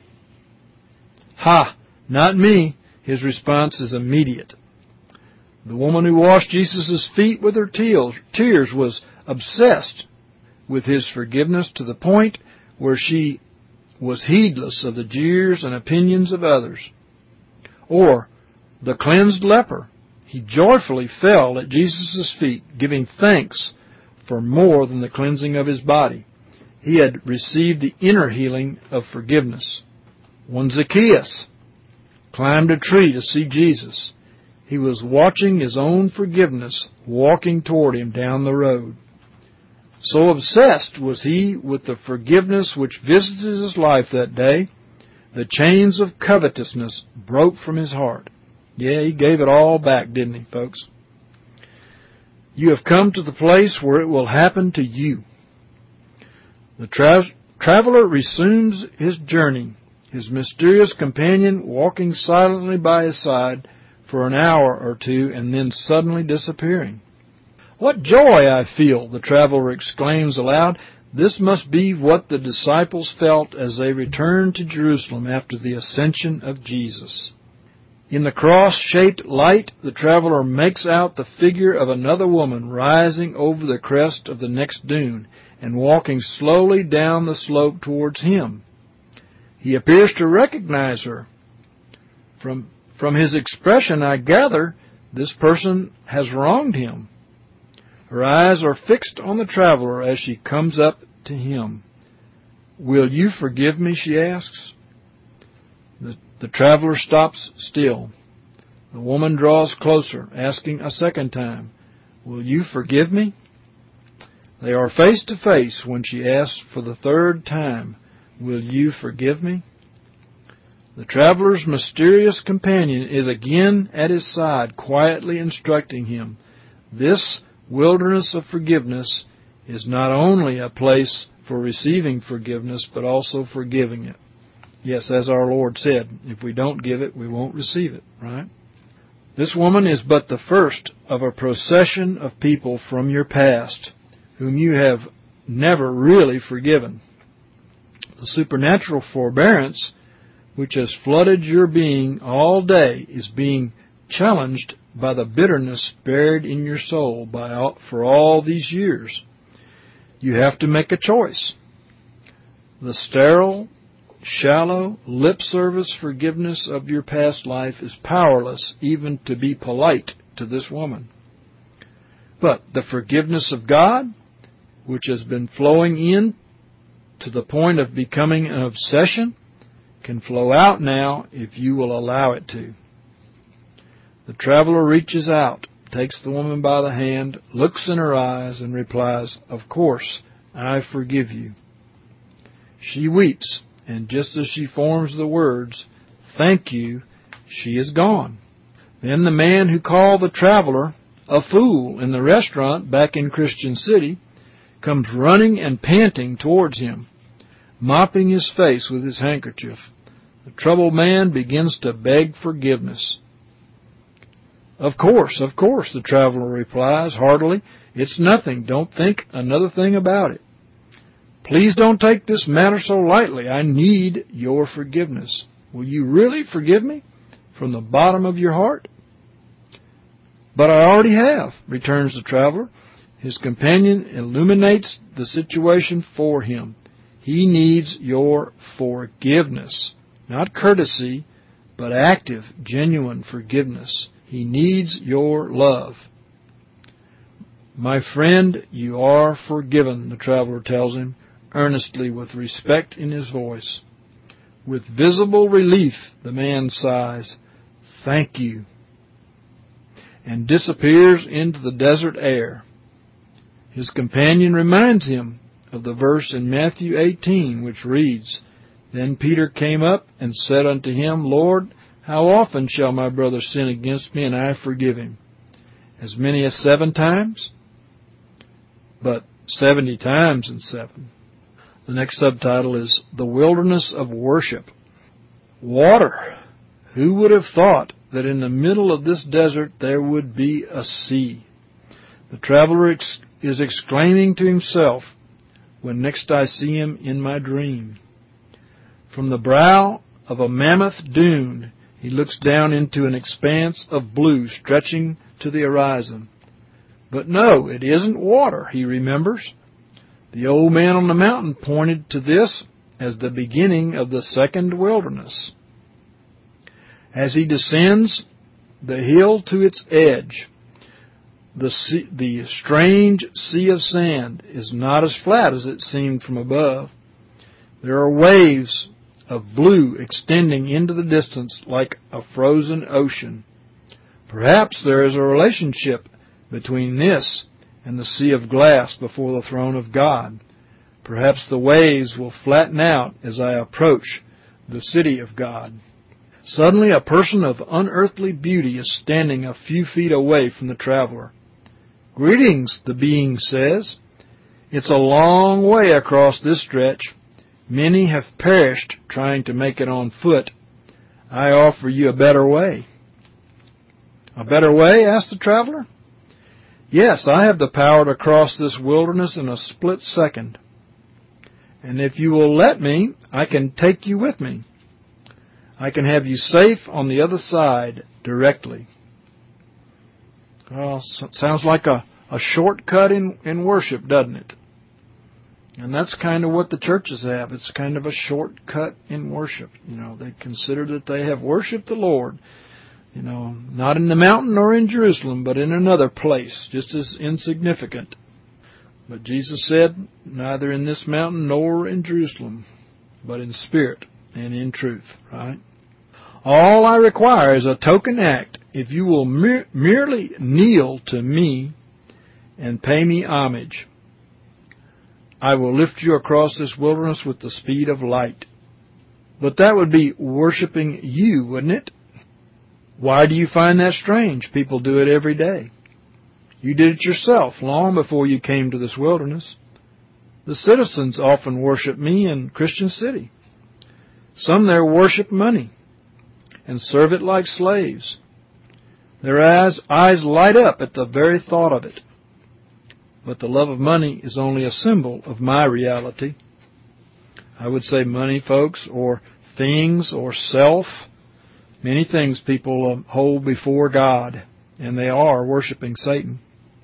Ha! Not me. His response is immediate. The woman who washed Jesus' feet with her tears was obsessed with His forgiveness to the point where she was heedless of the jeers and opinions of others. Or the cleansed leper. He joyfully fell at Jesus' feet, giving thanks for more than the cleansing of his body. He had received the inner healing of forgiveness. One Zacchaeus climbed a tree to see Jesus. He was watching his own forgiveness walking toward him down the road. So obsessed was he with the forgiveness which visited his life that day, the chains of covetousness broke from his heart. Yeah, he gave it all back, didn't he, folks? You have come to the place where it will happen to you. The traveler resumes his journey, his mysterious companion walking silently by his side for an hour or two and then suddenly disappearing. What joy I feel, the traveler exclaims aloud. This must be what the disciples felt as they returned to Jerusalem after the ascension of Jesus. In the cross-shaped light, the traveler makes out the figure of another woman rising over the crest of the next dune, and walking slowly down the slope towards him. He appears to recognize her. From his expression, I gather this person has wronged him. Her eyes are fixed on the traveler as she comes up to him. "Will you forgive me?" she asks. The traveler stops still. The woman draws closer, asking a second time, "Will you forgive me?" They are face to face when she asks for the third time, "Will you forgive me?" The traveler's mysterious companion is again at his side, quietly instructing him. This wilderness of forgiveness is not only a place for receiving forgiveness, but also for giving it. Yes, as our Lord said, if we don't give it, we won't receive it, right? This woman is but the first of a procession of people from your past whom you have never really forgiven. The supernatural forbearance which has flooded your being all day is being challenged by the bitterness buried in your soul for all these years. You have to make a choice. The sterile, shallow, lip service forgiveness of your past life is powerless even to be polite to this woman. But the forgiveness of God, which has been flowing in to the point of becoming an obsession, can flow out now if you will allow it to. The traveler reaches out, takes the woman by the hand, looks in her eyes, and replies, "Of course, I forgive you." She weeps, and just as she forms the words, "Thank you," she is gone. Then the man who called the traveler a fool in the restaurant back in Christian City comes running and panting towards him, mopping his face with his handkerchief. The troubled man begins to beg forgiveness. Of course, the traveler replies heartily. "It's nothing. Don't think another thing about it. Please don't take this matter so lightly. I need your forgiveness. Will you really forgive me from the bottom of your heart?" "But I already have," returns the traveler. His companion illuminates the situation for him. He needs your forgiveness. Not courtesy, but active, genuine forgiveness. He needs your love. "My friend, you are forgiven," the traveler tells him, earnestly, with respect in his voice. With visible relief, the man sighs, "Thank you," and disappears into the desert air. His companion reminds him of the verse in Matthew 18, which reads, "Then Peter came up and said unto him, Lord, how often shall my brother sin against me, and I forgive him? As many as 7 times? But 70 times and 7. The next subtitle is The Wilderness of Worship. Water. Who would have thought that in the middle of this desert there would be a sea? The traveler is exclaiming to himself when next I see him in my dream. From the brow of a mammoth dune, he looks down into an expanse of blue stretching to the horizon. But no, it isn't water, he remembers. The old man on the mountain pointed to this as the beginning of the second wilderness. As he descends the hill to its edge, the strange sea of sand is not as flat as it seemed from above. There are waves of blue extending into the distance like a frozen ocean. Perhaps there is a relationship between this and the sea of glass before the throne of God. Perhaps the waves will flatten out as I approach the city of God. Suddenly a person of unearthly beauty is standing a few feet away from the traveler. "Greetings," the being says. "It's a long way across this stretch. Many have perished trying to make it on foot. I offer you a better way." "A better way?" asked the traveler. "Yes, I have the power to cross this wilderness in a split second. And if you will let me, I can take you with me. I can have you safe on the other side directly." Well, sounds like a shortcut in worship, doesn't it? And that's kind of what the churches have. It's kind of a shortcut in worship. They consider that they have worshiped the Lord, not in the mountain nor in Jerusalem, but in another place, just as insignificant. But Jesus said, neither in this mountain nor in Jerusalem, but in spirit and in truth, right? All I require is a token act. If you will merely kneel to me and pay me homage, I will lift you across this wilderness with the speed of light. But that would be worshiping you, wouldn't it? Why do you find that strange? People do it every day. You did it yourself long before you came to this wilderness. The citizens often worship me in Christian City. Some there worship money and serve it like slaves. Their eyes light up at the very thought of it. But the love of money is only a symbol of my reality. I would say money, folks, or things, or self. Many things people hold before God, and they are worshiping Satan.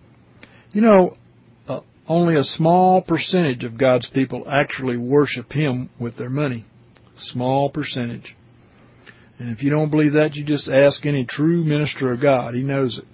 Only a small percentage of God's people actually worship Him with their money. Small percentage. And if you don't believe that, you just ask any true minister of God. He knows it.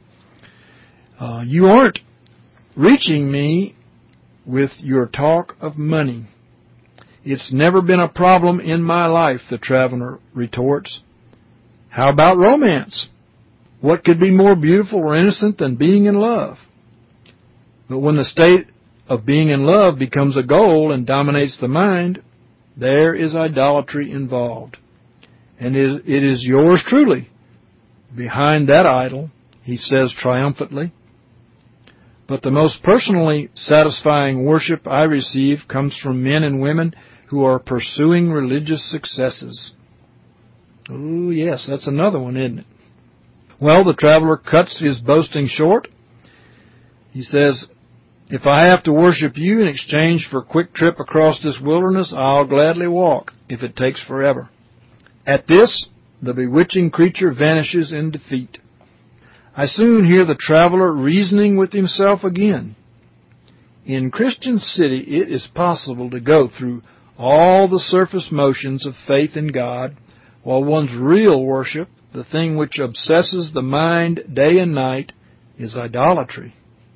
You aren't reaching me with your talk of money. It's never been a problem in my life, the traveler retorts. How about romance? What could be more beautiful or innocent than being in love? But when the state of being in love becomes a goal and dominates the mind, there is idolatry involved. And it is yours truly behind that idol, he says triumphantly. But the most personally satisfying worship I receive comes from men and women who are pursuing religious successes. Oh, yes, that's another one, isn't it? Well, the traveler cuts his boasting short. He says, if I have to worship you in exchange for a quick trip across this wilderness, I'll gladly walk, if it takes forever. At this, the bewitching creature vanishes in defeat. I soon hear the traveler reasoning with himself again. In Christian City, it is possible to go through all the surface motions of faith in God, while one's real worship, the thing which obsesses the mind day and night, is idolatry.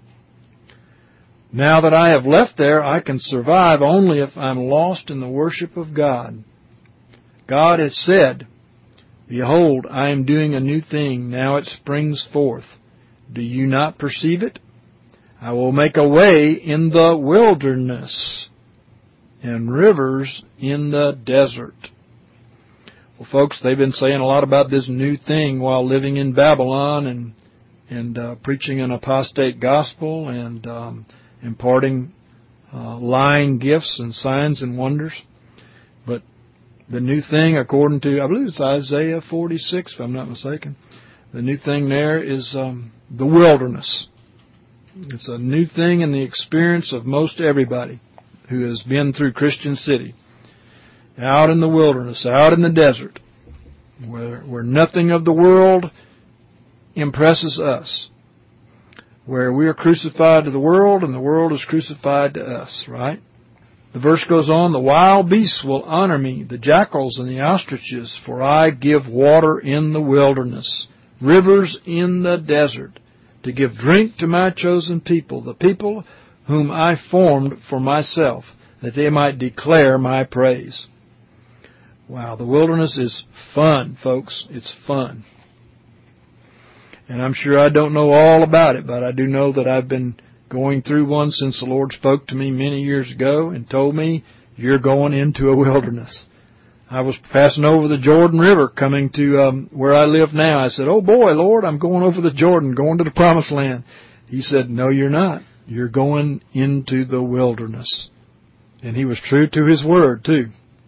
Now that I have left there, I can survive only if I'm lost in the worship of God. God has said, behold, I am doing a new thing, now it springs forth. Do you not perceive it? I will make a way in the wilderness and rivers in the desert. Well, folks, they've been saying a lot about this new thing while living in Babylon and preaching an apostate gospel and imparting lying gifts and signs and wonders. But the new thing, according to, I believe it's Isaiah 46, if I'm not mistaken, the new thing there is the wilderness. It's a new thing in the experience of most everybody who has been through Christian City. Out in the wilderness, out in the desert, where nothing of the world impresses us. Where we are crucified to the world and the world is crucified to us, right? The verse goes on, the wild beasts will honor me, the jackals and the ostriches, for I give water in the wilderness, rivers in the desert, to give drink to my chosen people, the people whom I formed for myself, that they might declare my praise. Wow, the wilderness is fun, folks. It's fun. And I'm sure I don't know all about it, but I do know that I've been going through one since the Lord spoke to me many years ago and told me, you're going into a wilderness. I was passing over the Jordan River coming to where I live now. I said, oh boy, Lord, I'm going over the Jordan, going to the promised land. He said, no, you're not. You're going into the wilderness. And he was true to his word, too.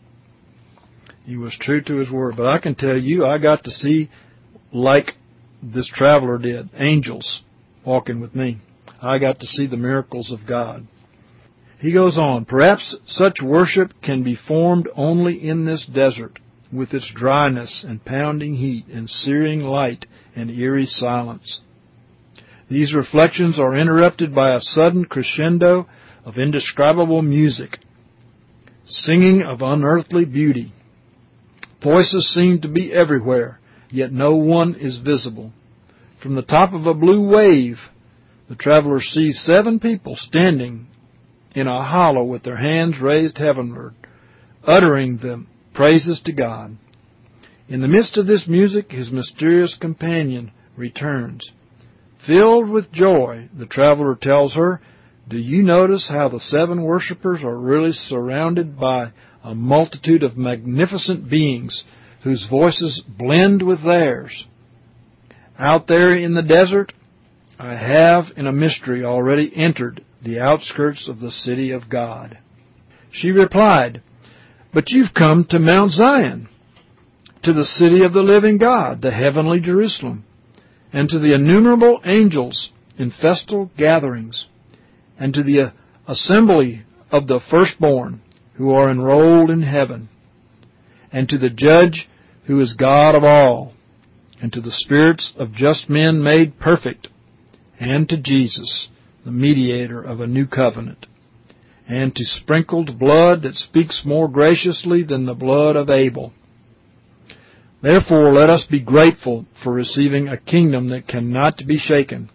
He was true to his word. But I can tell you, I got to see, like this traveler did, angels walking with me. I got to see the miracles of God. He goes on, perhaps such worship can be formed only in this desert, with its dryness and pounding heat and searing light and eerie silence. These reflections are interrupted by a sudden crescendo of indescribable music, singing of unearthly beauty. Voices seem to be everywhere, yet no one is visible. From the top of a blue wave, the traveler sees 7 people standing in a hollow with their hands raised heavenward, uttering the praises to God. In the midst of this music, his mysterious companion returns. Filled with joy, the traveler tells her, "Do you notice how the 7 worshipers are really surrounded by a multitude of magnificent beings whose voices blend with theirs? Out there in the desert, I have in a mystery already entered the outskirts of the city of God." She replied, "But you've come to Mount Zion, to the city of the living God, the heavenly Jerusalem, and to the innumerable angels in festal gatherings, and to the assembly of the firstborn who are enrolled in heaven, and to the Judge who is God of all, and to the spirits of just men made perfect, and to Jesus, the mediator of a new covenant, and to sprinkled blood that speaks more graciously than the blood of Abel. Therefore let us be grateful for receiving a kingdom that cannot be shaken,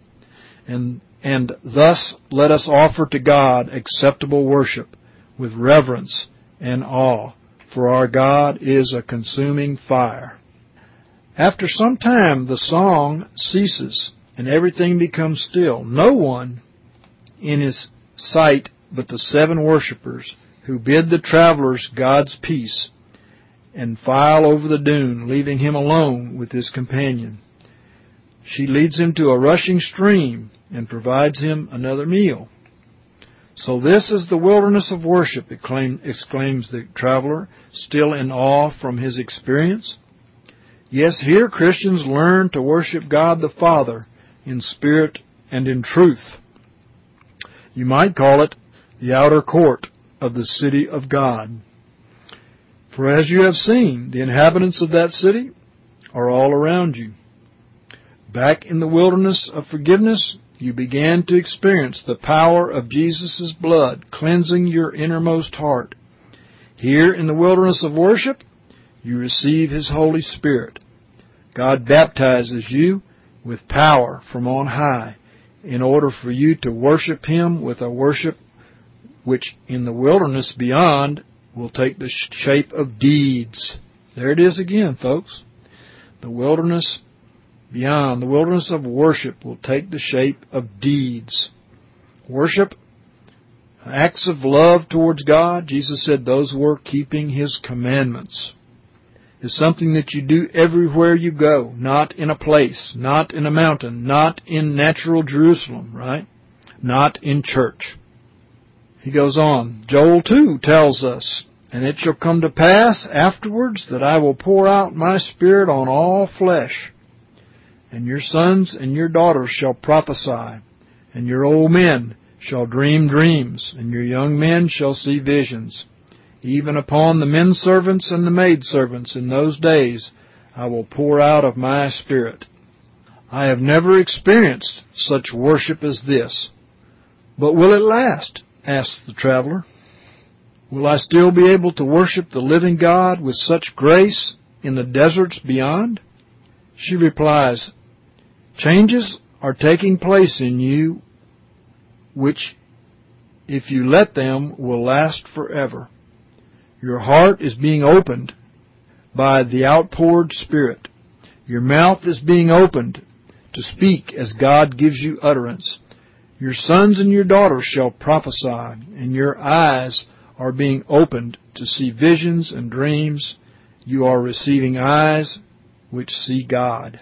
and thus let us offer to God acceptable worship with reverence and awe, for our God is a consuming fire." After some time the song ceases and everything becomes still. No one in his sight but the 7 worshipers, who bid the travelers God's peace and file over the dune, leaving him alone with his companion. She leads him to a rushing stream and provides him another meal. "So this is the wilderness of worship," exclaims the traveler, still in awe from his experience. "Yes, here Christians learn to worship God the Father in spirit and in truth. You might call it the outer court of the city of God. For as you have seen, the inhabitants of that city are all around you. Back in the wilderness of forgiveness, you began to experience the power of Jesus' blood cleansing your innermost heart. Here in the wilderness of worship, you receive His Holy Spirit. God baptizes you with power from on high in order for you to worship Him with a worship which in the wilderness beyond will take the shape of deeds." There it is again, folks. The wilderness beyond, the wilderness of worship, will take the shape of deeds. Worship, acts of love towards God, Jesus said those were keeping His commandments, is something that you do everywhere you go, not in a place, not in a mountain, not in natural Jerusalem, right? Not in church. He goes on, Joel 2 tells us, "And it shall come to pass afterwards that I will pour out my Spirit on all flesh, and your sons and your daughters shall prophesy, and your old men shall dream dreams, and your young men shall see visions. Even upon the men servants and the maid servants in those days I will pour out of my Spirit." I have never experienced such worship as this. But will it last? Asks the traveler. Will I still be able to worship the living God with such grace in the deserts beyond? She replies, "Changes are taking place in you which, if you let them, will last forever. Your heart is being opened by the outpoured Spirit. Your mouth is being opened to speak as God gives you utterance. Your sons and your daughters shall prophesy, and your eyes are being opened to see visions and dreams. You are receiving eyes which see God."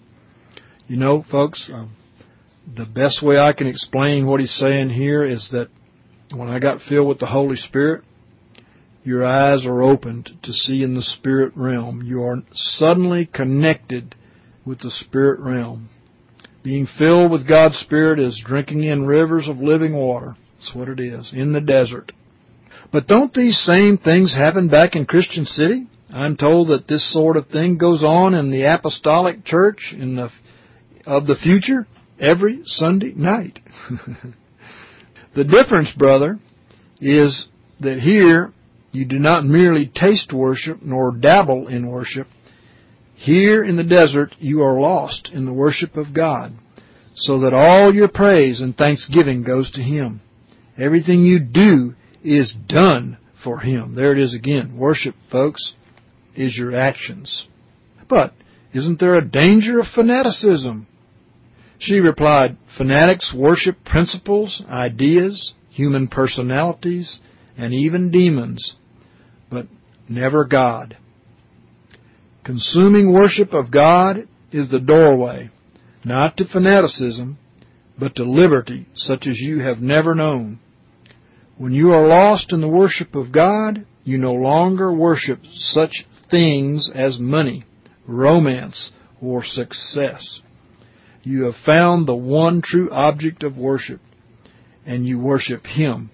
You know, folks, the best way I can explain what he's saying here is that when I got filled with the Holy Spirit, your eyes are opened to see in the spirit realm. You are suddenly connected with the spirit realm. Being filled with God's Spirit is drinking in rivers of living water. That's what it is, in the desert. But don't these same things happen back in Christian City? I'm told that this sort of thing goes on in the apostolic church of the future every Sunday night. The difference, brother, is that here you do not merely taste worship nor dabble in worship. Here in the desert you are lost in the worship of God, so that all your praise and thanksgiving goes to Him. Everything you do is done for Him. There it is again. Worship, folks, is your actions. But isn't there a danger of fanaticism? She replied, fanatics worship principles, ideas, human personalities, and even demons, but never God. Consuming worship of God is the doorway, not to fanaticism, but to liberty such as you have never known. When you are lost in the worship of God, you no longer worship such things as money, romance, or success. You have found the one true object of worship, and you worship Him.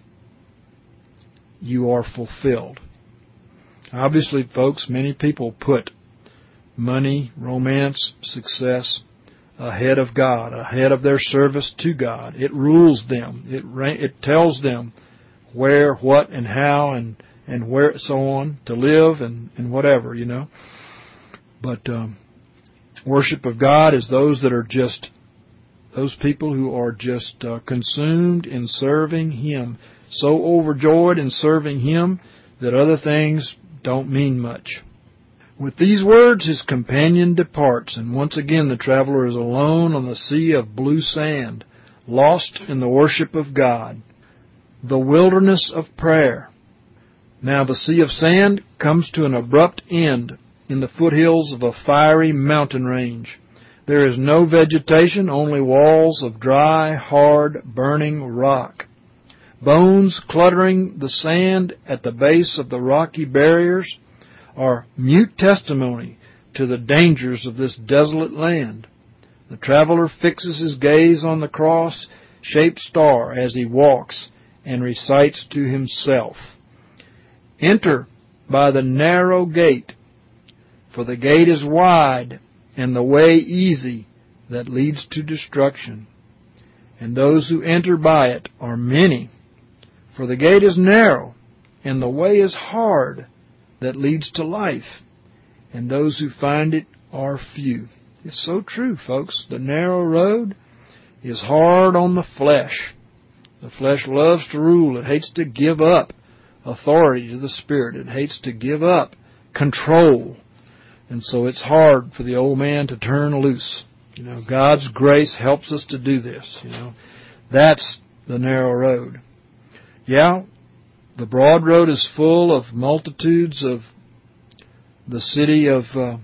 You are fulfilled. Obviously, folks, many people put money, romance, success ahead of God, ahead of their service to God. It rules them. It tells them where, what, and how, and where, so on, to live and whatever, you know. But worship of God is those people who are just consumed in serving Him, so overjoyed in serving Him that other things don't mean much. With these words, his companion departs, and once again the traveler is alone on the sea of blue sand, lost in the worship of God, the wilderness of prayer. Now the sea of sand comes to an abrupt end in the foothills of a fiery mountain range. There is no vegetation, only walls of dry, hard, burning rock. Bones cluttering the sand at the base of the rocky barriers are mute testimony to the dangers of this desolate land. The traveler fixes his gaze on the cross-shaped star as he walks and recites to himself, "Enter by the narrow gate, for the gate is wide and the way easy that leads to destruction. And those who enter by it are many, for the gate is narrow and the way is hard that leads to life, and those who find it are few." It's so true, folks. The narrow road is hard on the flesh. The flesh loves to rule. It hates to give up authority to the Spirit. It hates to give up control. And so it's hard for the old man to turn loose. You know, God's grace helps us to do this. You know, that's the narrow road. Yeah, the broad road is full of multitudes of the city of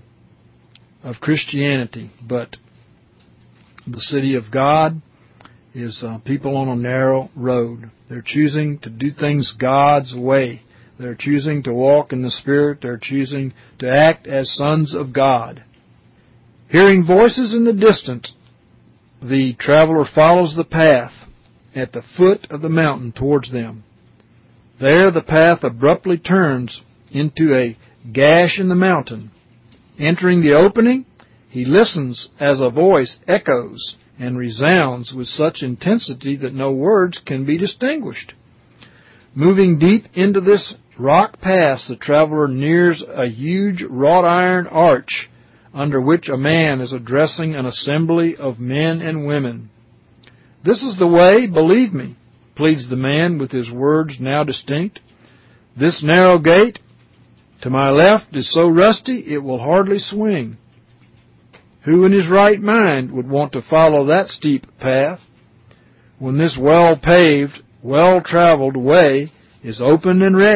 Christianity, but the city of God is people on a narrow road. They're choosing to do things God's way. They're choosing to walk in the Spirit. They're choosing to act as sons of God. Hearing voices in the distance, the traveler follows the path at the foot of the mountain towards them. There the path abruptly turns into a gash in the mountain. Entering the opening, he listens as a voice echoes and resounds with such intensity that no words can be distinguished. Moving deep into this rock pass, the traveler nears a huge wrought iron arch under which a man is addressing an assembly of men and women. "This is the way, believe me," pleads the man with his words now distinct. "This narrow gate to my left is so rusty it will hardly swing. Who in his right mind would want to follow that steep path when this well-paved, well-traveled way is open and ready?"